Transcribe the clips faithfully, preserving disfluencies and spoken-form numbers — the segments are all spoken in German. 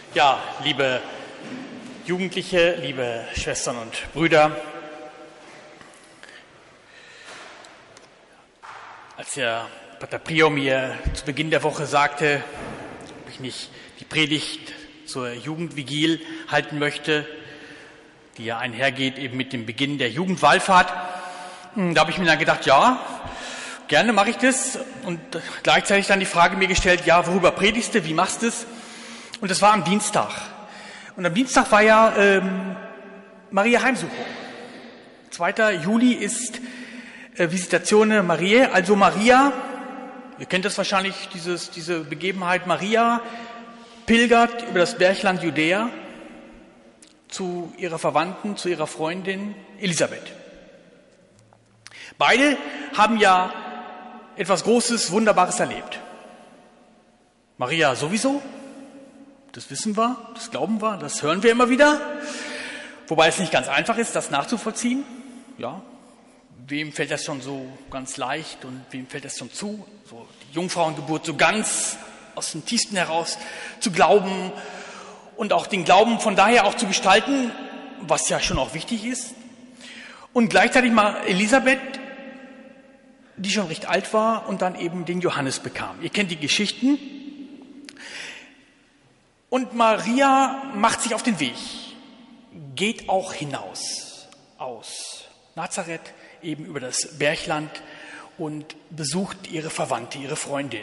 Ja, liebe Jugendliche, liebe Schwestern und Brüder, als der Pater Prior mir zu Beginn der Woche sagte, ob ich nicht die Predigt zur Jugendvigil halten möchte, die ja einhergeht eben mit dem Beginn der Jugendwallfahrt, da habe ich mir dann gedacht, ja, gerne mache ich das, und gleichzeitig dann die Frage mir gestellt, ja, worüber predigst du, wie machst du es? Und das war am Dienstag. Und am Dienstag war ja ähm, Maria Heimsuchung. zweiter Juli ist äh, Visitatione Mariae, also Maria, ihr kennt das wahrscheinlich, dieses, diese Begebenheit, Maria pilgert über das Bergland Judäa zu ihrer Verwandten, zu ihrer Freundin Elisabeth. Beide haben ja etwas Großes, Wunderbares erlebt. Maria sowieso, das wissen wir, das glauben wir, das hören wir immer wieder. Wobei es nicht ganz einfach ist, das nachzuvollziehen. Ja, wem fällt das schon so ganz leicht und wem fällt das schon zu? So die Jungfrauengeburt so ganz aus dem Tiefsten heraus zu glauben und auch den Glauben von daher auch zu gestalten, was ja schon auch wichtig ist. Und gleichzeitig mal Elisabeth, die schon recht alt war und dann eben den Johannes bekam. Ihr kennt die Geschichten. Und Maria macht sich auf den Weg, geht auch hinaus aus Nazareth, eben über das Bergland, und besucht ihre Verwandte, ihre Freundin.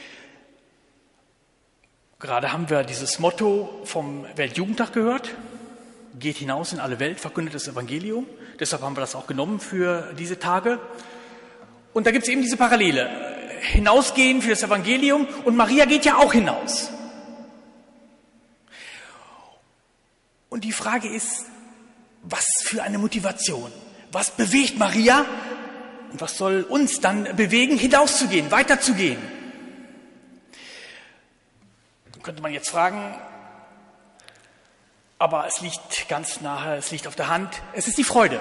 Gerade haben wir dieses Motto vom Weltjugendtag gehört, geht hinaus in alle Welt, verkündet das Evangelium. Deshalb haben wir das auch genommen für diese Tage. Und da gibt es eben diese Parallele, hinausgehen für das Evangelium, und Maria geht ja auch hinaus. Und die Frage ist, was für eine Motivation? Was bewegt Maria? Und was soll uns dann bewegen, hinauszugehen, weiterzugehen? Dann könnte man jetzt fragen, aber es liegt ganz nahe, es liegt auf der Hand, es ist die Freude.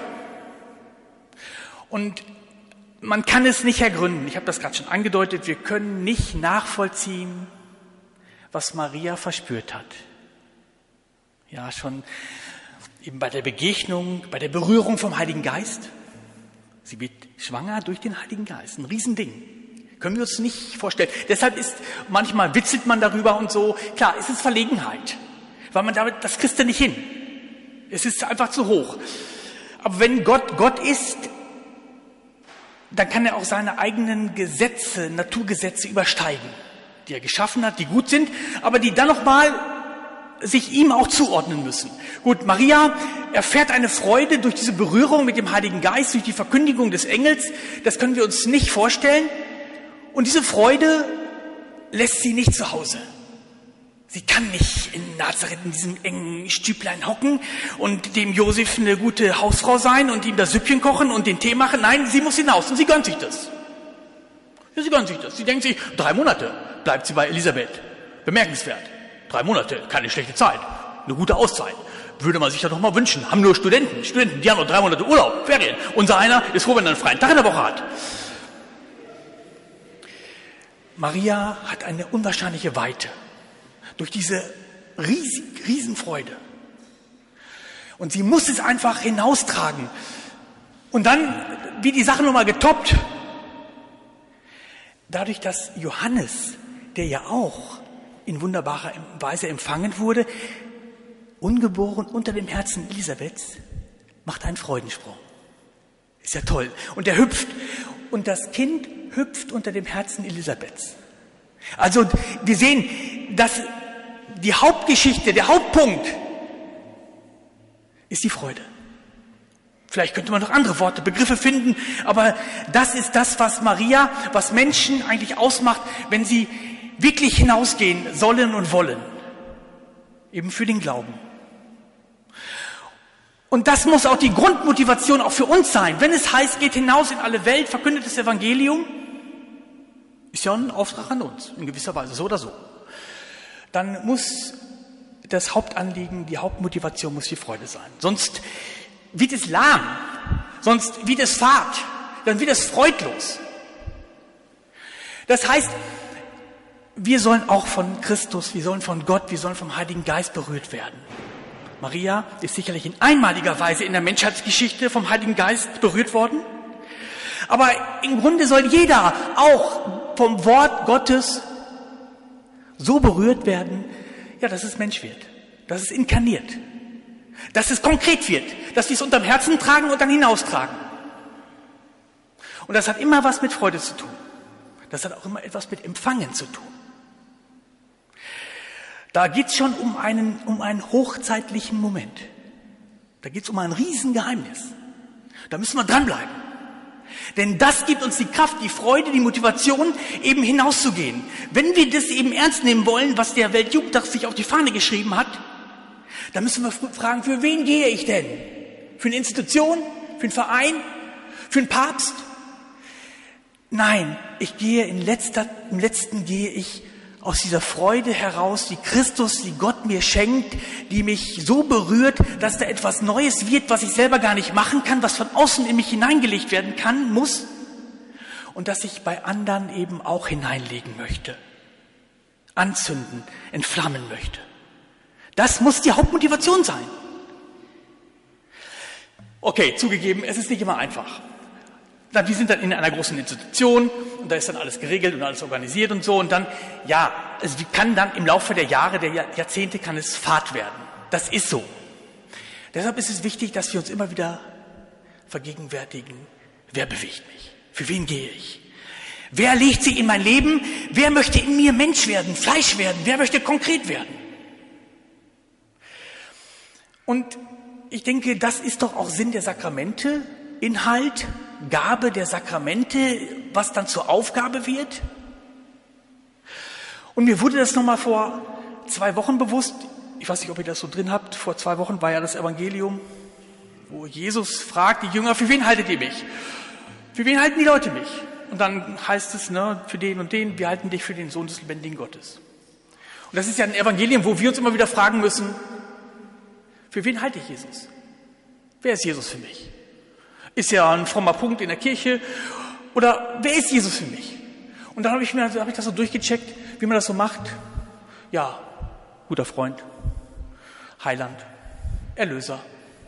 Und man kann es nicht ergründen, ich habe das gerade schon angedeutet, wir können nicht nachvollziehen, was Maria verspürt hat. Ja, schon eben bei der Begegnung, bei der Berührung vom Heiligen Geist. Sie wird schwanger durch den Heiligen Geist. Ein Riesending. Können wir uns nicht vorstellen. Deshalb ist, manchmal witzelt man darüber und so. Klar, es ist Verlegenheit. Weil man damit, das kriegst du nicht hin. Es ist einfach zu hoch. Aber wenn Gott Gott ist, dann kann er auch seine eigenen Gesetze, Naturgesetze übersteigen. Die er geschaffen hat, die gut sind, aber die dann nochmal sich ihm auch zuordnen müssen. Gut, Maria erfährt eine Freude durch diese Berührung mit dem Heiligen Geist, durch die Verkündigung des Engels. Das können wir uns nicht vorstellen. Und diese Freude lässt sie nicht zu Hause. Sie kann nicht in Nazareth in diesem engen Stüblein hocken und dem Josef eine gute Hausfrau sein und ihm das Süppchen kochen und den Tee machen. Nein, sie muss hinaus und sie gönnt sich das. Ja, sie gönnt sich das. Sie denkt sich, drei Monate bleibt sie bei Elisabeth. Bemerkenswert. Drei Monate, keine schlechte Zeit, eine gute Auszeit. Würde man sich ja doch mal wünschen. Haben nur Studenten, Studenten, die haben noch drei Monate Urlaub, Ferien. Unser einer ist froh, wenn er einen freien Tag in der Woche hat. Maria hat eine unwahrscheinliche Weite durch diese riesig, Riesenfreude. Und sie muss es einfach hinaustragen. Und dann wird die Sache nochmal getoppt. Dadurch, dass Johannes, der ja auch in wunderbarer Weise empfangen wurde, ungeboren unter dem Herzen Elisabeths, macht einen Freudensprung. Ist ja toll. Und er hüpft. Und das Kind hüpft unter dem Herzen Elisabeths. Also wir sehen, dass die Hauptgeschichte, der Hauptpunkt ist die Freude. Vielleicht könnte man noch andere Worte, Begriffe finden, aber das ist das, was Maria, was Menschen eigentlich ausmacht, wenn sie wirklich hinausgehen sollen und wollen. Eben für den Glauben. Und das muss auch die Grundmotivation auch für uns sein. Wenn es heißt, geht hinaus in alle Welt, verkündet das Evangelium, ist ja ein Auftrag an uns, in gewisser Weise, so oder so. Dann muss das Hauptanliegen, die Hauptmotivation muss die Freude sein. Sonst wird es lahm, sonst wird es fad, dann wird es freudlos. Das heißt, wir sollen auch von Christus, wir sollen von Gott, wir sollen vom Heiligen Geist berührt werden. Maria ist sicherlich in einmaliger Weise in der Menschheitsgeschichte vom Heiligen Geist berührt worden. Aber im Grunde soll jeder auch vom Wort Gottes so berührt werden, ja, dass es Mensch wird, dass es inkarniert, dass es konkret wird, dass wir es unterm Herzen tragen und dann hinaustragen. Und das hat immer was mit Freude zu tun. Das hat auch immer etwas mit Empfangen zu tun. Da geht es schon um einen, um einen hochzeitlichen Moment. Da geht es um ein Riesengeheimnis. Da müssen wir dranbleiben. Denn das gibt uns die Kraft, die Freude, die Motivation, eben hinauszugehen. Wenn wir das eben ernst nehmen wollen, was der Weltjugendtag sich auf die Fahne geschrieben hat, dann müssen wir fragen, für wen gehe ich denn? Für eine Institution? Für einen Verein? Für einen Papst? Nein, ich gehe in letzter, im letzten gehe ich aus dieser Freude heraus, die Christus, die Gott mir schenkt, die mich so berührt, dass da etwas Neues wird, was ich selber gar nicht machen kann, was von außen in mich hineingelegt werden kann, muss und das ich bei anderen eben auch hineinlegen möchte, anzünden, entflammen möchte. Das muss die Hauptmotivation sein. Okay, zugegeben, es ist nicht immer einfach. Wir sind dann in einer großen Institution und da ist dann alles geregelt und alles organisiert und so. Und dann, ja, es kann dann im Laufe der Jahre, der Jahrzehnte kann es Fahrt werden. Das ist so. Deshalb ist es wichtig, dass wir uns immer wieder vergegenwärtigen, wer bewegt mich? Für wen gehe ich? Wer legt sich in mein Leben? Wer möchte in mir Mensch werden, Fleisch werden? Wer möchte konkret werden? Und ich denke, das ist doch auch Sinn der Sakramente, Inhalt, Gabe der Sakramente, was dann zur Aufgabe wird. Und mir wurde das nochmal vor zwei Wochen bewusst, ich weiß nicht, ob ihr das so drin habt, vor zwei Wochen war ja das Evangelium, wo Jesus fragt die Jünger, für wen haltet ihr mich? Für wen halten die Leute mich? Und dann heißt es, ne, für den und den, wir halten dich für den Sohn des lebendigen Gottes. Und das ist ja ein Evangelium, wo wir uns immer wieder fragen müssen, für wen halte ich Jesus? Wer ist Jesus für mich? Ist ja ein frommer Punkt in der Kirche. Oder wer ist Jesus für mich? Und dann habe ich mir, habe ich das so durchgecheckt, wie man das so macht. Ja, guter Freund, Heiland, Erlöser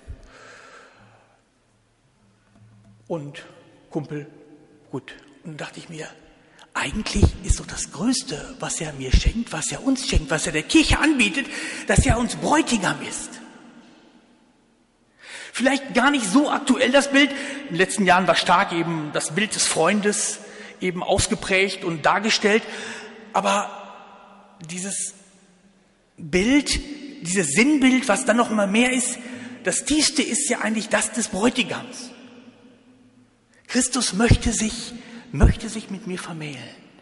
und Kumpel, gut. Und dann dachte ich mir, eigentlich ist doch das Größte, was er mir schenkt, was er uns schenkt, was er der Kirche anbietet, dass er uns Bräutigam ist. Vielleicht gar nicht so aktuell das Bild. In den letzten Jahren war stark eben das Bild des Freundes eben ausgeprägt und dargestellt. Aber dieses Bild, dieses Sinnbild, was dann noch immer mehr ist, das Tiefste ist ja eigentlich das des Bräutigams. Christus möchte sich, möchte sich mit mir vermählen.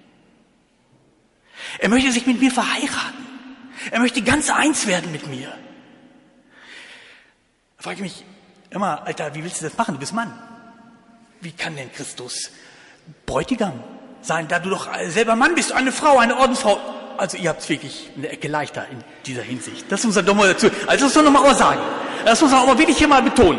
Er möchte sich mit mir verheiraten. Er möchte ganz eins werden mit mir. Da frage ich mich, immer, Alter, wie willst du das machen? Du bist Mann. Wie kann denn Christus Bräutigam sein, da du doch selber Mann bist, eine Frau, eine Ordensfrau? Also ihr habt es wirklich eine Ecke leichter in dieser Hinsicht. Das muss man doch mal dazu, also das muss man noch mal sagen. Das muss man auch mal wirklich hier mal betonen.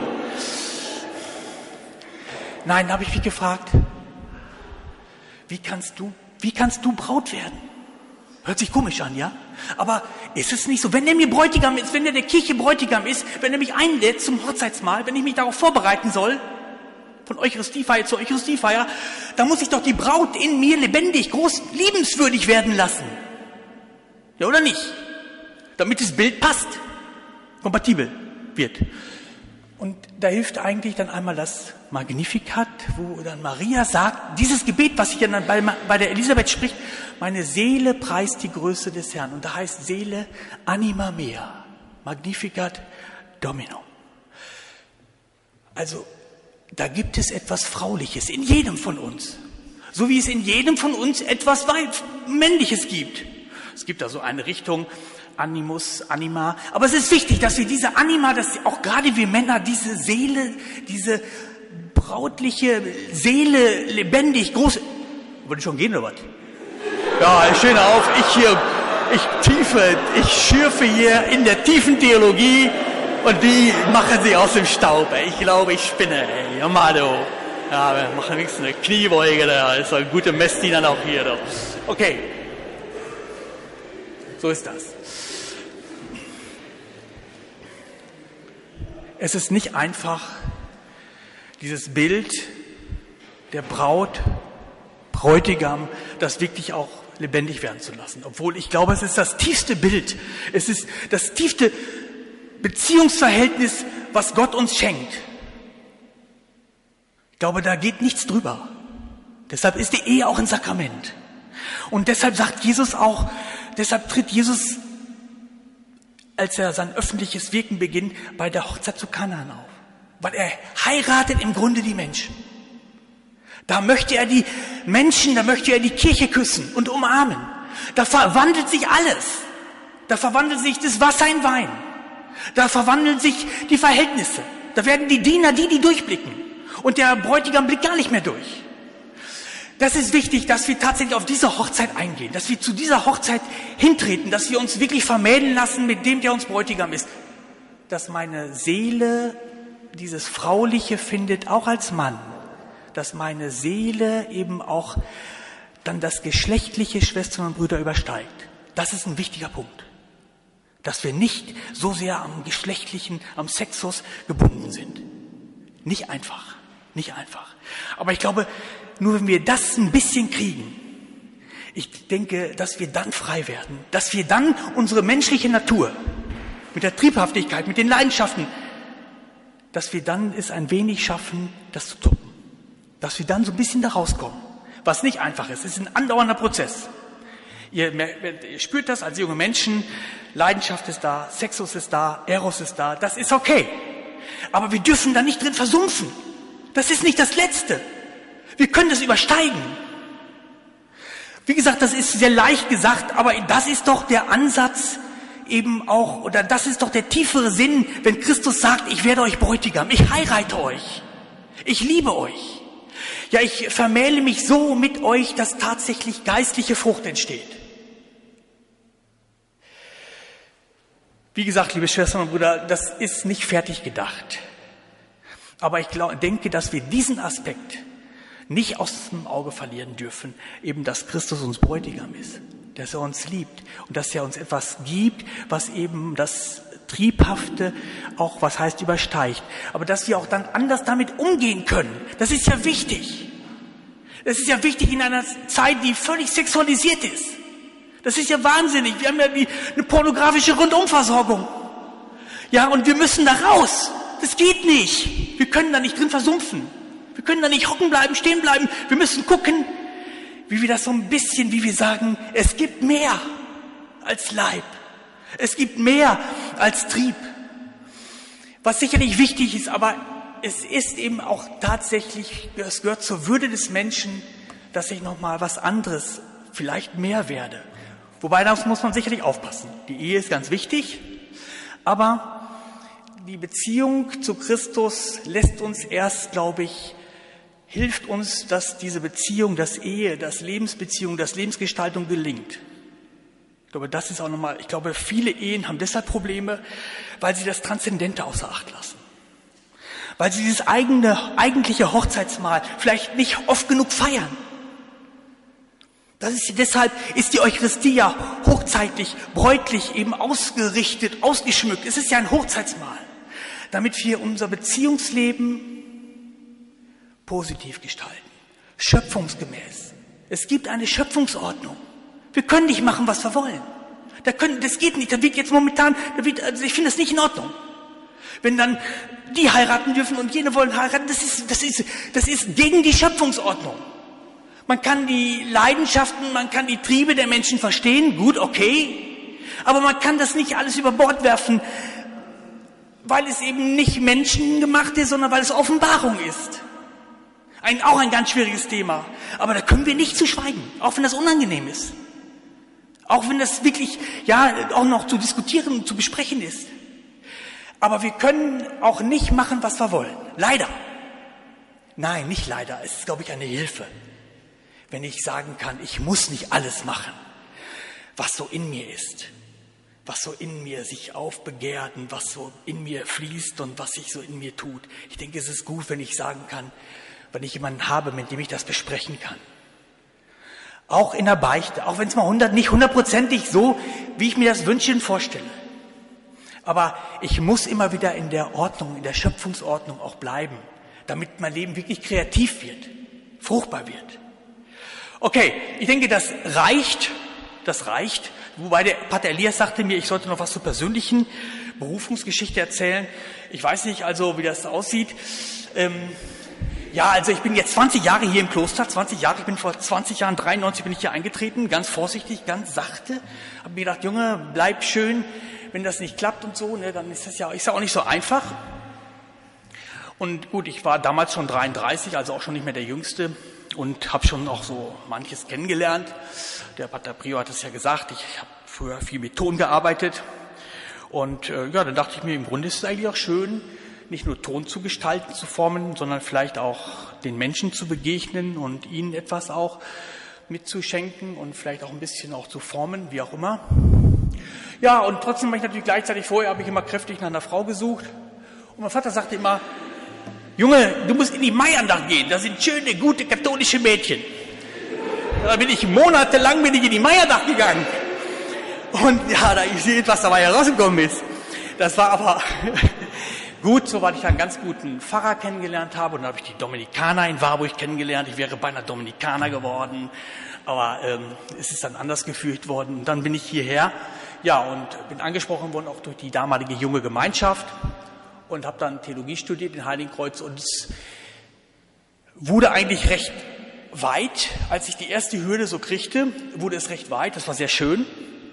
Nein, da habe ich mich gefragt, wie kannst du, wie kannst du Braut werden? Hört sich komisch an, ja? Aber ist es nicht so, wenn er mir Bräutigam ist, wenn er der Kirche Bräutigam ist, wenn er mich einlädt zum Hochzeitsmahl, wenn ich mich darauf vorbereiten soll, von Eucharistiefeier zu Eucharistiefeier, dann muss ich doch die Braut in mir lebendig, groß, liebenswürdig werden lassen. Ja, oder nicht? Damit das Bild passt, kompatibel wird. Und da hilft eigentlich dann einmal das Magnificat, wo dann Maria sagt, dieses Gebet, was sich dann bei, bei der Elisabeth spricht, meine Seele preist die Größe des Herrn. Und da heißt Seele anima mea, Magnificat Domino. Also da gibt es etwas Frauliches in jedem von uns. So wie es in jedem von uns etwas Männliches gibt. Es gibt da so eine Richtung, Animus, Anima. Aber es ist wichtig, dass wir diese Anima, dass auch gerade wir Männer diese Seele, diese brautliche Seele lebendig, groß. Wollte ich schon gehen oder was? Ja, schön auf. Ich hier, ich tiefe, ich schürfe hier in der tiefen Theologie und die machen sie aus dem Staub. Ey. Ich glaube, ich spinne. Ey. Ja, mal, du. Ja, wir machen wenigstens eine Kniebeuge. Da ist ein guter Messdiener auch hier. Du. Okay. So ist das. Es ist nicht einfach, dieses Bild der Braut, Bräutigam, das wirklich auch lebendig werden zu lassen. Obwohl ich glaube, es ist das tiefste Bild. Es ist das tiefste Beziehungsverhältnis, was Gott uns schenkt. Ich glaube, da geht nichts drüber. Deshalb ist die Ehe auch ein Sakrament. Und deshalb sagt Jesus auch, deshalb tritt Jesus, als er sein öffentliches Wirken beginnt, bei der Hochzeit zu Kanaan auf. Weil er heiratet im Grunde die Menschen. Da möchte er die Menschen, da möchte er die Kirche küssen und umarmen. Da verwandelt sich alles. Da verwandelt sich das Wasser in Wein. Da verwandeln sich die Verhältnisse. Da werden die Diener die, die durchblicken. Und der Bräutigam blickt gar nicht mehr durch. Das ist wichtig, dass wir tatsächlich auf diese Hochzeit eingehen, dass wir zu dieser Hochzeit hintreten, dass wir uns wirklich vermählen lassen mit dem, der uns Bräutigam ist. Dass meine Seele dieses Frauliche findet, auch als Mann. Dass meine Seele eben auch dann das geschlechtliche, Schwestern und Brüder, übersteigt. Das ist ein wichtiger Punkt. Dass wir nicht so sehr am geschlechtlichen, am Sexus gebunden sind. Nicht einfach, nicht einfach. Aber ich glaube, nur wenn wir das ein bisschen kriegen, ich denke, dass wir dann frei werden, dass wir dann unsere menschliche Natur mit der Triebhaftigkeit, mit den Leidenschaften, dass wir dann es ein wenig schaffen, das zu toppen. Dass wir dann so ein bisschen da rauskommen. Was nicht einfach ist, es ist ein andauernder Prozess. Ihr, ihr spürt das als junge Menschen, Leidenschaft ist da, Sexus ist da, Eros ist da, das ist okay. Aber wir dürfen da nicht drin versumpfen. Das ist nicht das Letzte. Wir können das übersteigen. Wie gesagt, das ist sehr leicht gesagt, aber das ist doch der Ansatz eben auch, oder das ist doch der tiefere Sinn, wenn Christus sagt, ich werde euch Bräutigam, ich heirate euch, ich liebe euch. Ja, ich vermähle mich so mit euch, dass tatsächlich geistliche Frucht entsteht. Wie gesagt, liebe Schwestern und Brüder, das ist nicht fertig gedacht. Aber ich glaube, denke, dass wir diesen Aspekt nicht aus dem Auge verlieren dürfen, eben dass Christus uns Bräutigam ist, dass er uns liebt und dass er uns etwas gibt, was eben das Triebhafte auch, was heißt, übersteigt. Aber dass wir auch dann anders damit umgehen können, das ist ja wichtig. Das ist ja wichtig in einer Zeit, die völlig sexualisiert ist. Das ist ja wahnsinnig. Wir haben ja die, eine pornografische Rundumversorgung. Ja, und wir müssen da raus. Das geht nicht. Wir können da nicht drin versumpfen. Wir können da nicht hocken bleiben, stehen bleiben. Wir müssen gucken, wie wir das so ein bisschen, wie wir sagen, es gibt mehr als Leib. Es gibt mehr als Trieb. Was sicherlich wichtig ist, aber es ist eben auch tatsächlich, es gehört zur Würde des Menschen, dass ich nochmal was anderes, vielleicht mehr werde. Wobei, da muss man sicherlich aufpassen. Die Ehe ist ganz wichtig, aber die Beziehung zu Christus lässt uns erst, glaube ich, hilft uns, dass diese Beziehung, das Ehe, das Lebensbeziehung, das Lebensgestaltung gelingt. Ich glaube, das ist auch nochmal, ich glaube, viele Ehen haben deshalb Probleme, weil sie das Transzendente außer Acht lassen. Weil sie dieses eigene, eigentliche Hochzeitsmahl vielleicht nicht oft genug feiern. Das ist, deshalb ist die Eucharistie ja hochzeitlich, bräutlich eben ausgerichtet, ausgeschmückt. Es ist ja ein Hochzeitsmahl, damit wir unser Beziehungsleben positiv gestalten, schöpfungsgemäß. Es gibt eine Schöpfungsordnung. Wir können nicht machen, was wir wollen. Da können, das geht nicht. Da wird jetzt momentan, da wird, also ich finde das nicht in Ordnung. Wenn dann die heiraten dürfen und jene wollen heiraten, das ist, das ist, das ist gegen die Schöpfungsordnung. Man kann die Leidenschaften, man kann die Triebe der Menschen verstehen, gut, okay. Aber man kann das nicht alles über Bord werfen, weil es eben nicht menschengemacht ist, sondern weil es Offenbarung ist. Ein, auch ein ganz schwieriges Thema. Aber da können wir nicht zu schweigen, auch wenn das unangenehm ist. Auch wenn das wirklich, ja, auch noch zu diskutieren und zu besprechen ist. Aber wir können auch nicht machen, was wir wollen. Leider. Nein, nicht leider. Es ist, glaube ich, eine Hilfe. Wenn ich sagen kann, ich muss nicht alles machen, was so in mir ist. Was so in mir sich aufbegehrt und was so in mir fließt und was sich so in mir tut. Ich denke, es ist gut, wenn ich sagen kann, wenn ich jemanden habe, mit dem ich das besprechen kann. Auch in der Beichte, auch wenn es mal hundert, nicht hundertprozentig so wie ich mir das wünsche und vorstelle. Aber ich muss immer wieder in der Ordnung, in der Schöpfungsordnung auch bleiben, damit mein Leben wirklich kreativ wird, fruchtbar wird. Okay, ich denke, das reicht, das reicht. Wobei der Pater Elias sagte mir, ich sollte noch was zur persönlichen Berufungsgeschichte erzählen. Ich weiß nicht also, wie das aussieht. Ähm, ja, also ich bin jetzt zwanzig Jahre hier im Kloster, zwanzig Jahre, ich bin vor zwanzig Jahren, dreiundneunzig bin ich hier eingetreten, ganz vorsichtig, ganz sachte. Hab mir gedacht, Junge, bleib schön, wenn das nicht klappt und so, ne, dann ist das ja, ist ja auch nicht so einfach. Und gut, ich war damals schon dreiunddreißig, also auch schon nicht mehr der Jüngste und habe schon auch so manches kennengelernt. Der Pater Prior hat es ja gesagt, ich habe früher viel mit Ton gearbeitet. Und äh, ja, dann dachte ich mir, im Grunde ist es eigentlich auch schön, nicht nur Ton zu gestalten, zu formen, sondern vielleicht auch den Menschen zu begegnen und ihnen etwas auch mitzuschenken und vielleicht auch ein bisschen auch zu formen, wie auch immer. Ja, und trotzdem habe ich natürlich gleichzeitig vorher, habe ich immer kräftig nach einer Frau gesucht. Und mein Vater sagte immer, Junge, du musst in die Maiandacht gehen, das sind schöne, gute katholische Mädchen. Da bin ich monatelang bin ich in die Maiandacht gegangen. Und ja, da ich sehe, was dabei herausgekommen ist. Das war aber gut, soweit ich einen ganz guten Pfarrer kennengelernt habe. Und dann habe ich die Dominikaner in Warburg kennengelernt. Ich wäre beinahe Dominikaner geworden. Aber ähm, es ist dann anders geführt worden. Und dann bin ich hierher. Ja, und bin angesprochen worden auch durch die damalige junge Gemeinschaft. Und habe dann Theologie studiert in Heiligenkreuz. Und es wurde eigentlich recht weit. Als ich die erste Hürde so kriegte, wurde es recht weit. Das war sehr schön.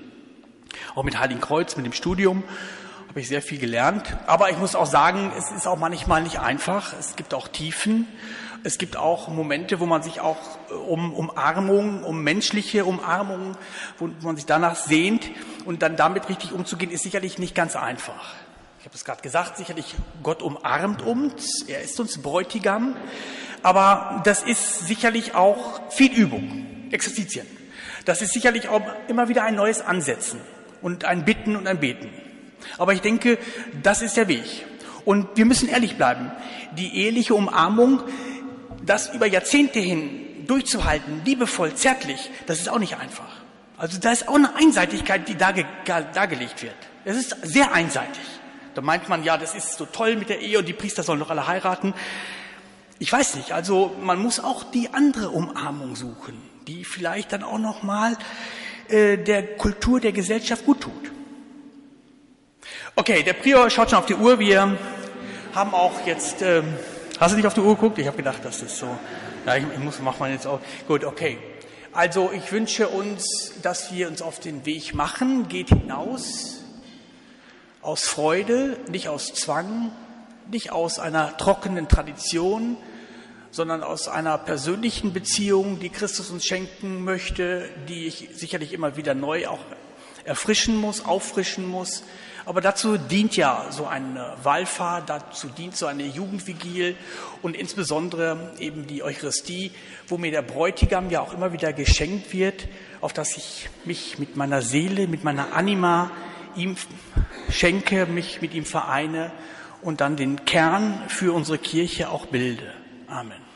Auch mit Heiligenkreuz, mit dem Studium habe ich sehr viel gelernt. Aber ich muss auch sagen, es ist auch manchmal nicht einfach. Es gibt auch Tiefen. Es gibt auch Momente, wo man sich auch um Umarmung, um menschliche Umarmung, wo man sich danach sehnt. Und dann damit richtig umzugehen, ist sicherlich nicht ganz einfach. Ich habe es gerade gesagt, sicherlich Gott umarmt uns. Er ist uns Bräutigam. Aber das ist sicherlich auch viel Übung, Exerzitien. Das ist sicherlich auch immer wieder ein neues Ansetzen. Und ein Bitten und ein Beten. Aber ich denke, das ist der Weg. Und wir müssen ehrlich bleiben. Die eheliche Umarmung, das über Jahrzehnte hin durchzuhalten, liebevoll, zärtlich, das ist auch nicht einfach. Also da ist auch eine Einseitigkeit, die darge- dargelegt wird. Es ist sehr einseitig. Da meint man, ja, das ist so toll mit der Ehe und die Priester sollen doch alle heiraten. Ich weiß nicht, also man muss auch die andere Umarmung suchen, die vielleicht dann auch noch mal der Kultur, der Gesellschaft gut tut. Okay, der Prior schaut schon auf die Uhr. Wir haben auch jetzt, ähm, hast du nicht auf die Uhr geguckt? Ich habe gedacht, das ist so, ja, ich, ich muss, mach mal jetzt auch. Gut, okay. Also ich wünsche uns, dass wir uns auf den Weg machen, geht hinaus, aus Freude, nicht aus Zwang, nicht aus einer trockenen Tradition, sondern aus einer persönlichen Beziehung, die Christus uns schenken möchte, die ich sicherlich immer wieder neu auch erfrischen muss, auffrischen muss. Aber dazu dient ja so eine Wallfahrt, dazu dient so eine Jugendvigil und insbesondere eben die Eucharistie, wo mir der Bräutigam ja auch immer wieder geschenkt wird, auf das ich mich mit meiner Seele, mit meiner Anima ihm schenke, mich mit ihm vereine und dann den Kern für unsere Kirche auch bilde. Amen.